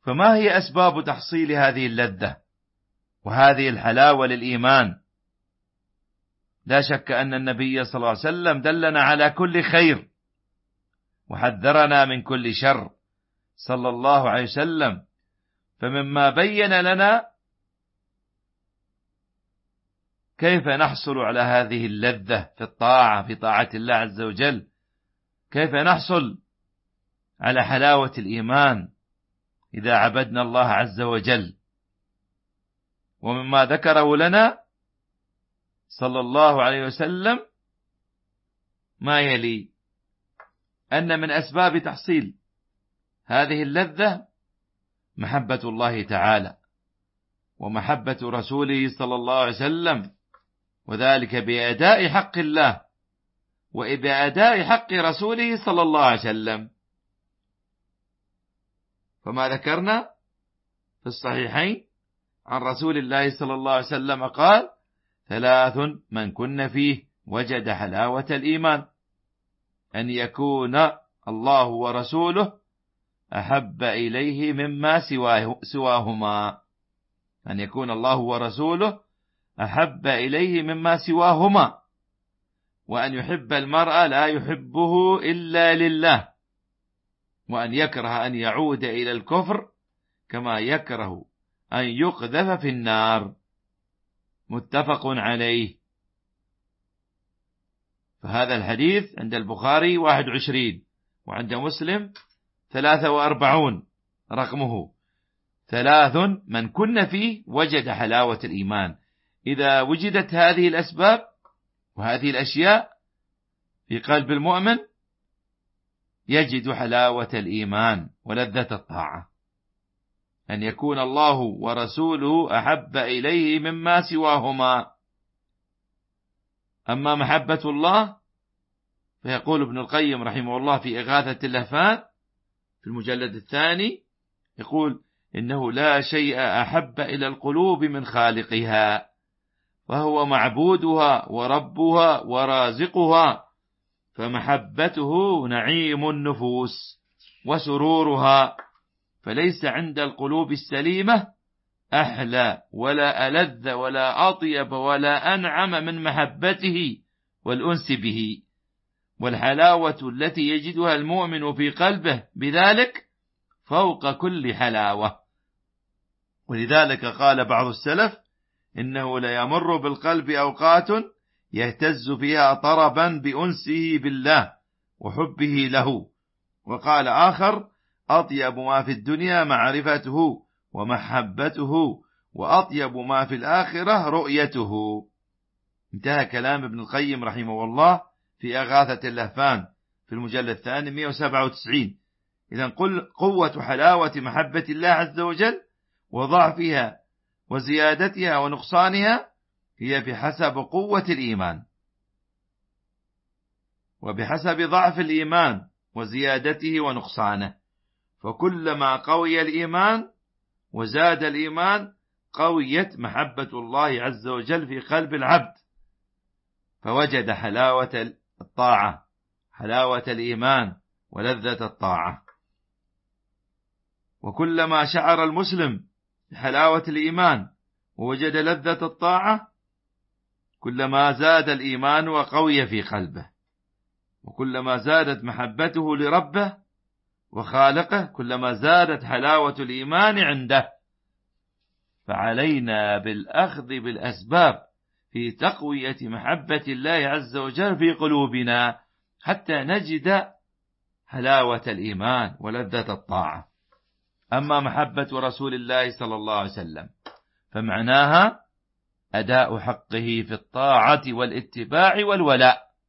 فما هي أسباب تحصيل هذه اللذة وهذه الحلاوة للإيمان؟ لا شك أن النبي صلى الله عليه وسلم دلنا على كل خير وحذرنا من كل شر صلى الله عليه وسلم. فمما بين لنا كيف نحصل على هذه اللذة في الطاعة، في طاعة الله عز وجل، كيف نحصل على حلاوة الإيمان إذا عبدنا الله عز وجل. ومما ذكره لنا صلى الله عليه وسلم ما يلي: أن من أسباب تحصيل هذه اللذة محبة الله تعالى ومحبة رسوله صلى الله عليه وسلم، وذلك بأداء حق الله وبأداء حق رسوله صلى الله عليه وسلم. فما ذكرنا في الصحيحين عن رسول الله صلى الله عليه وسلم قال: 3 من كن فيه وجد حلاوة الإيمان: أن يكون الله ورسوله أحب إليه مما سواهما، أن يكون الله ورسوله أحب إليه مما سواهما، وأن يحب المرء لا يحبه إلا لله، وأن يكره أن يعود إلى الكفر كما يكره أن يقذف في النار. متفق عليه. فهذا الحديث عند البخاري 21 وعند مسلم 43 رقمه: 3 من كن فيه وجد حلاوة الإيمان. إذا وجدت هذه الأسباب وهذه الأشياء في قلب المؤمن يجد حلاوة الإيمان ولذة الطاعة: أن يكون الله ورسوله أحب إليه مما سواهما. أما محبة الله فيقول ابن القيم رحمه الله في إغاثة اللهفان في المجلد 2 يقول: إنه لا شيء أحب إلى القلوب من خالقها، وهو معبودها وربها ورازقها، فمحبته نعيم النفوس وسرورها، فليس عند القلوب السليمة أحلى ولا ألذ ولا أطيب ولا أنعم من محبته والأنس به، والحلاوة التي يجدها المؤمن في قلبه بذلك فوق كل حلاوة. ولذلك قال بعض السلف: إنه ليمر بالقلب أوقات يهتز فيها طربا بأنسه بالله وحبه له. وقال آخر: أطيب ما في الدنيا معرفته ومحبته، وأطيب ما في الآخرة رؤيته. انتهى كلام ابن القيم رحمه الله في إغاثة اللهفان في المجلد 2 197. إذن قوة حلاوة محبة الله عز وجل وضعفها وزيادتها ونقصانها هي بحسب قوة الإيمان وبحسب ضعف الإيمان وزيادته ونقصانه. فكلما قوي الإيمان وزاد الإيمان قويت محبة الله عز وجل في قلب العبد، فوجد حلاوة الطاعة، حلاوة الإيمان ولذة الطاعة. وكلما شعر المسلم بحلاوة الإيمان ووجد لذة الطاعة كلما زاد الإيمان وقوي في قلبه، وكلما زادت محبته لربه وخالقه كلما زادت حلاوة الإيمان عنده. فعلينا بالأخذ بالأسباب في تقوية محبة الله عز وجل في قلوبنا حتى نجد حلاوة الإيمان ولذة الطاعة. أما محبة رسول الله صلى الله عليه وسلم فمعناها أداء حقه في الطاعة والاتباع والولاء،